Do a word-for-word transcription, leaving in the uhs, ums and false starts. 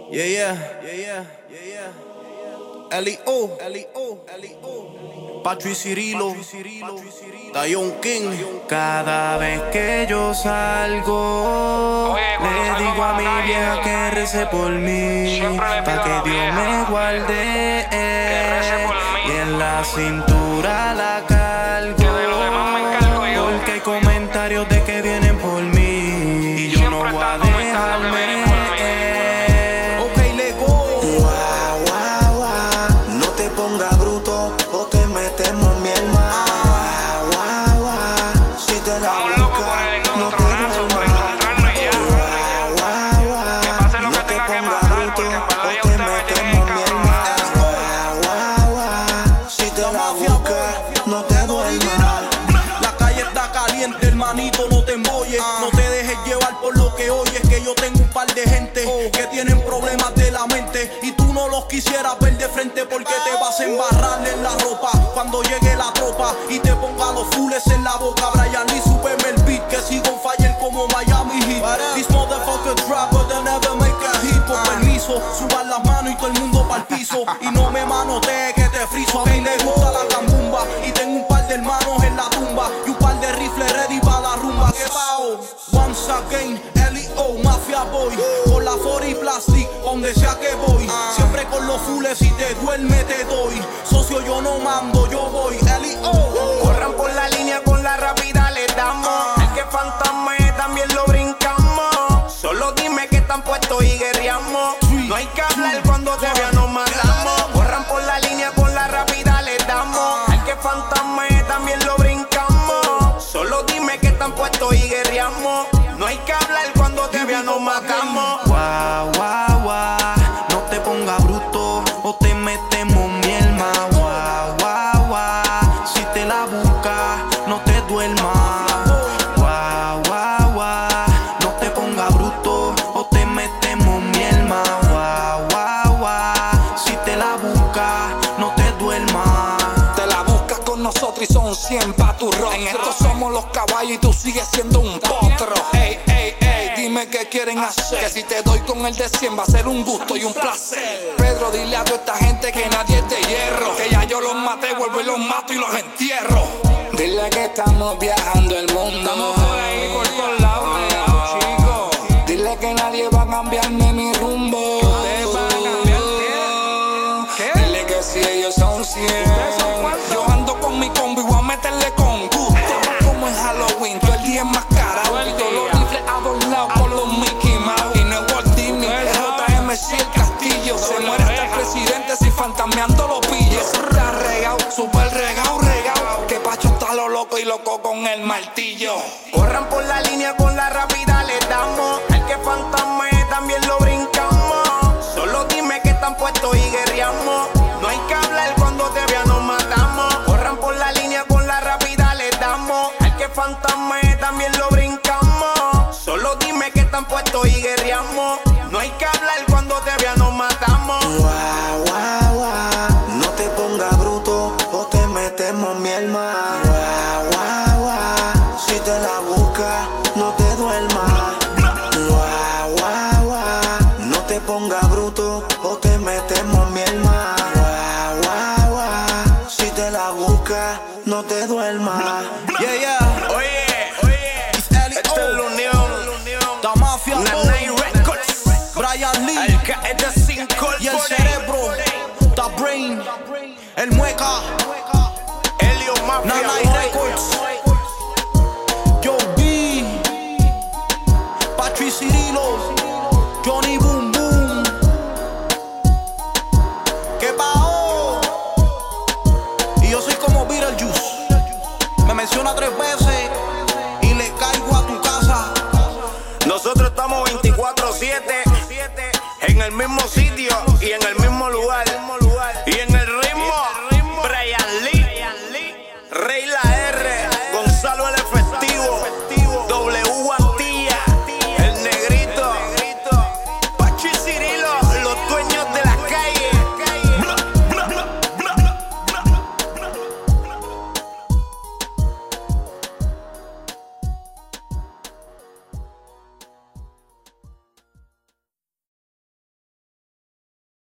Yeah, yeah, yeah, yeah, yeah, yeah. L I O, L I O, L I O. Patrick Cirilo, Tayon King. Cada vez que yo salgo, Oye, cuando le salgo digo pa' a la mi calle, vieja que rece por mí, siempre le pido pa' a que la Dios vieja me guarde, rece por mí. y en la cintura la cargo, Que de lo demás me encargo yo. porque hay comentarios de que vienen por mí, y yo Siempre no voy a están comentando que vienen por mí. dejarme. Ok, le go. Guau, guau, guau. No te pongas bruto o te metemos miel más. Guau, guau, guau. Si te la Estamos locos por buscas, el no te encontronazo, por duermas. encontrarnos y ya. Guau, guau, guau. Que pase lo No que te tenga que pongas pasar, bruto porque en verdad o ya te usted me tiene metemos miel más. encabronado. Guau, guau, guau. Si te la buscas, no te duermas. La calle está caliente, hermanito, no te embolles. No te dejes llevar por lo que oyes, que yo tengo un par de gente que tienen problemas de la mente y tú no los quisieras ver de frente porque te vas a embarrar en la ropa cuando llegue la tropa y te ponga los fules en la boca. Brian Lee, súbeme el beat, que sigo on fire como Miami Heat. These motherfuckers rapper, they never make a hit. Por permiso, suban las manos y todo el mundo pa'l piso y no me manotees que te friso. A mí me gusta la cambumba y tengo un par de hermanos en la tumba y un par de rifles ready para la rumba. Que pao, once again, L I O, Mafia Boy, con la cuarenta Plastic, donde sea que voy, siempre con los fules, si te duerme te doy, socio yo no mando, yo voy, L I O. Corran por la línea con la rápida le damos. El que fantasme también lo brincamos. Solo dime que están puestos y guerreamos. No hay que hablar cuando todavía nos matamos. Corran por la línea con la rápida le damos. El que fantasme también lo brincamos. Solo dime que están puestos y guerreamos. No hay que hablar cuando todavía nos matamos. Guau, guau, guau, no te pongas bruto o te metemos miel más. Guau, guau, guau, si te la buscas, no te duermas. Guau, guau, guau, no te pongas bruto o te metemos miel más. Guau, guau, guau, si te la buscas, no te duermas. Te la buscas con nosotros y son cien pa' tu rostro. En esto somos los caballos y tú sigues siendo un potro. Ey, ey, ey, dime qué quieren hacer. Que si te doy con el de cien va a ser un gusto y un placer. Pedro, dile a toda esta gente que nadie es de hierro. Que ya yo los maté, vuelvo y los mato y los entierro. Dile que estamos viajando el mundo. Estamos por ahí, por todos lados, pegados, chicos. Dile que nadie va a cambiarme mi rumbo. Ustedes van a cambiar, ¿qué? ¿Qué? Dile que si ellos son cien. ¿Ustedes son cuántos? Yo ando con mi combo y voy a meterle con gusto. Como en Halloween, todo el día enmascarado. Todo el Y todos día. los rifles adornados con los Mickey Mouse. Y no es Walt Disney, Ustedes es J M C el Castillo. Se muere hasta el presidente si fantameando lo pille. Eso está regado, super regado, regado. Que Pacho está lo loco y loco con el martillo. Corran por la línea con la rápida le damos. El que fantasme también lo brincamos. Solo dime que están puestos y guerreamos. No hay que hablar cuando todavía nos matamos. Corran por la línea con la rápida le damos. El que fantasme también lo brincamos. Solo dime que están puestos y guerreamos. No hay que hablar cuando todavía nos matamos. Guau, guau, guau. No te pongas bruto o te metemos miel más. Guau, guau, guau. Si te la buscas, no te duermas. Guau, guau, guau. No te pongas bruto o te metemos miel más. Guau, guau, guau. Si te la buscas, no te duermas. Yeah, yeah, Oye, oye, it's L I esta es la O, unión. The Mafia Nanay Boy, Records. Brian Lee El que es de cinco y el cerebro, The Brain, el mueca, Elio Mafia Nanay Boy. Records, Joe B, Patrick Cirilo, Johnny Boom.